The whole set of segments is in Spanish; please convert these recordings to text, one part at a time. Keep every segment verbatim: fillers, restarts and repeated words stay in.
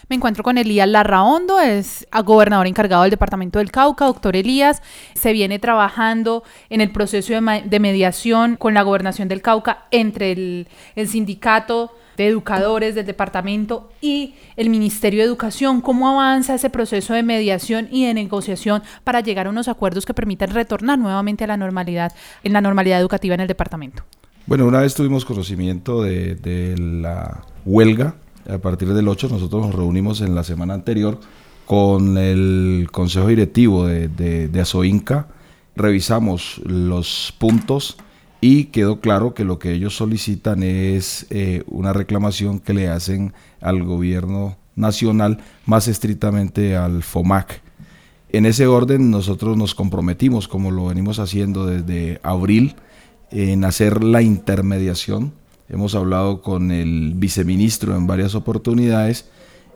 Me encuentro con Elías Larraondo, es gobernador encargado del departamento del Cauca. Doctor Elías, se viene trabajando en el proceso de, ma- de mediación con la gobernación del Cauca entre el, el sindicato de educadores del departamento y el Ministerio de Educación. ¿Cómo avanza ese proceso de mediación y de negociación para llegar a unos acuerdos que permitan retornar nuevamente a la normalidad, en la normalidad educativa en el departamento? Bueno, una vez tuvimos conocimiento de, de la huelga. A partir del ocho nosotros nos reunimos en la semana anterior con el Consejo Directivo de, de, de Asoinca, revisamos los puntos y quedó claro que lo que ellos solicitan es eh, una reclamación que le hacen al gobierno nacional, más estrictamente al FOMAC. En ese orden nosotros nos comprometimos, como lo venimos haciendo desde abril, en hacer la intermediación. Hemos hablado con el viceministro en varias oportunidades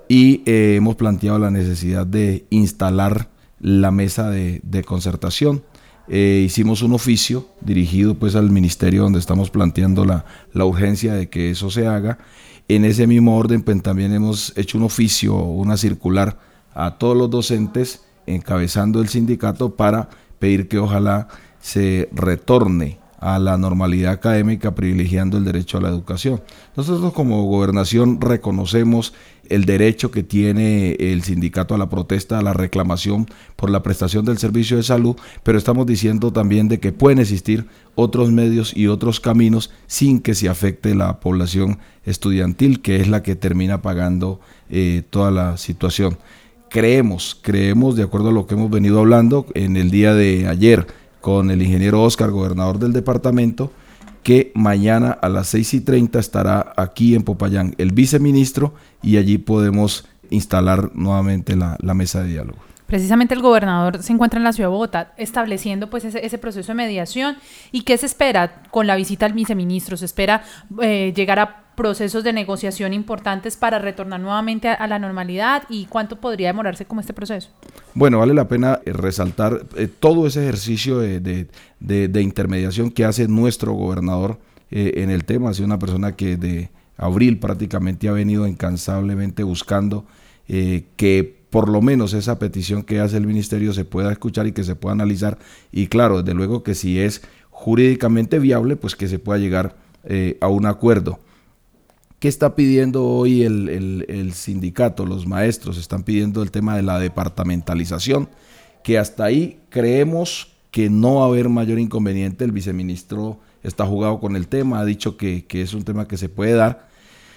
y eh, hemos planteado la necesidad de instalar la mesa de, de concertación. Eh, hicimos un oficio dirigido pues al ministerio donde estamos planteando la, la urgencia de que eso se haga. En ese mismo orden pues, también hemos hecho un oficio, una circular a todos los docentes encabezando el sindicato para pedir que ojalá se retorne a la normalidad académica, privilegiando el derecho a la educación. Nosotros como gobernación reconocemos el derecho que tiene el sindicato a la protesta, a la reclamación por la prestación del servicio de salud, pero estamos diciendo también de que pueden existir otros medios y otros caminos sin que se afecte la población estudiantil, que es la que termina pagando eh, toda la situación. Creemos, creemos, de acuerdo a lo que hemos venido hablando en el día de ayer, con el ingeniero Oscar, gobernador del departamento, que mañana a las seis y treinta estará aquí en Popayán el viceministro y allí podemos instalar nuevamente la, la mesa de diálogo. Precisamente el gobernador se encuentra en la ciudad de Bogotá estableciendo pues ese, ese proceso de mediación. ¿Y qué se espera con la visita al viceministro? ¿Se espera eh, llegar a procesos de negociación importantes para retornar nuevamente a, a la normalidad? ¿Y cuánto podría demorarse como este proceso? Bueno, vale la pena resaltar eh, todo ese ejercicio de, de, de, de intermediación que hace nuestro gobernador eh, en el tema. Ha sido una persona que de abril prácticamente ha venido incansablemente buscando eh, que por lo menos esa petición que hace el ministerio se pueda escuchar y que se pueda analizar, y claro, desde luego que si es jurídicamente viable, pues que se pueda llegar eh, a un acuerdo. ¿Qué está pidiendo hoy el, el, el sindicato? Los maestros están pidiendo el tema de la departamentalización, que hasta ahí creemos que no va a haber mayor inconveniente. El viceministro está jugado con el tema, ha dicho que, que es un tema que se puede dar,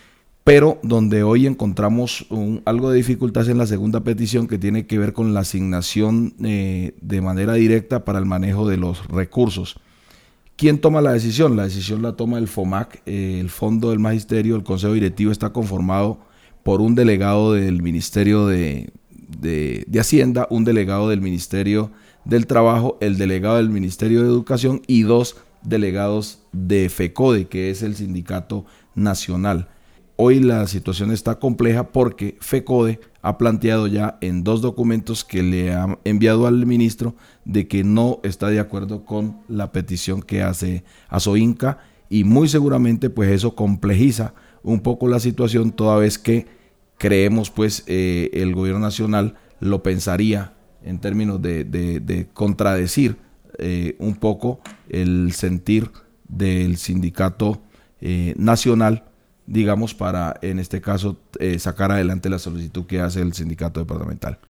pero donde hoy encontramos un, algo de dificultad en la segunda petición, que tiene que ver con la asignación eh, de manera directa para el manejo de los recursos. ¿Quién toma la decisión? La decisión la toma el FOMAC, eh, el Fondo del Magisterio. El Consejo Directivo está conformado por un delegado del Ministerio de, de, de Hacienda, un delegado del Ministerio del Trabajo, el delegado del Ministerio de Educación y dos delegados de FECODE, que es el sindicato nacional. Hoy la situación está compleja porque FECODE ha planteado ya en dos documentos que le ha enviado al ministro de que no está de acuerdo con la petición que hace Asoinca, y muy seguramente pues eso complejiza un poco la situación, toda vez que creemos pues eh, el gobierno nacional lo pensaría en términos de, de, de contradecir eh, un poco el sentir del sindicato eh, nacional, digamos, para en este caso eh, sacar adelante la solicitud que hace el sindicato departamental.